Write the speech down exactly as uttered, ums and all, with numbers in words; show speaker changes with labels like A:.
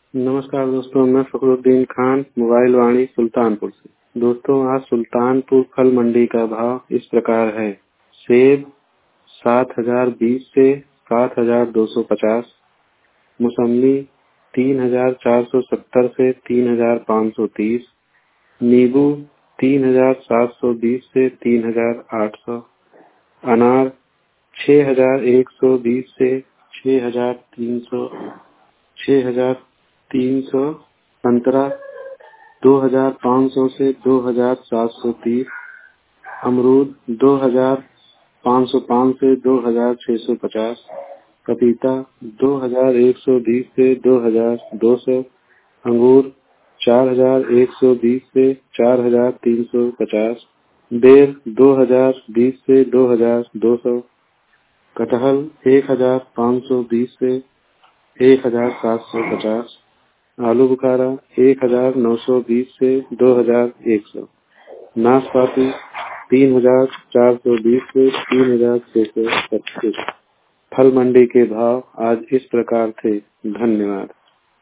A: नमस्कार दोस्तों, मैं फखरुद्दीन खान, मोबाइल वाणी सुल्तानपुर से। दोस्तों, आज सुल्तानपुर फल मंडी का भाव इस प्रकार है। सेब सात हजार बीस से सात हजार दो सौ पचास, मौसम्बी तीन हजार चार सौ सत्तर से तीन हजार पाँच सौ तीस, नींबू तीन हजार सात सौ बीस से तीन हजार आठ सौ, अनार छह हजार एक सौ बीस से छह हजार तीन सौ छह हजार तीन सौ, संतरा दो हजार पाँच सौ से दो हजार सात सौ तीस, अमरूद दो हजार पाँच सौ पाँच से दो हजार छह सौ पचास, पपीता दो हजार एक सौ बीस से दो हजार दो सौ, अंगूर चार हजार एक सौ बीस से चार हजार तीन सौ पचास, बेर दो हजार बीस से दो हजार दो सौ, कटहल एक हजार पाँच सौ बीस से एक हजार सात सौ पचास, आलू बुखारा एक हजार नौ सौ बीस से दो हजार एक सौ, नाशपाती तीन हजार चार सौ बीस से तीन हजार छह सौ पच्चीस। फल मंडी के भाव आज इस प्रकार थे। धन्यवाद।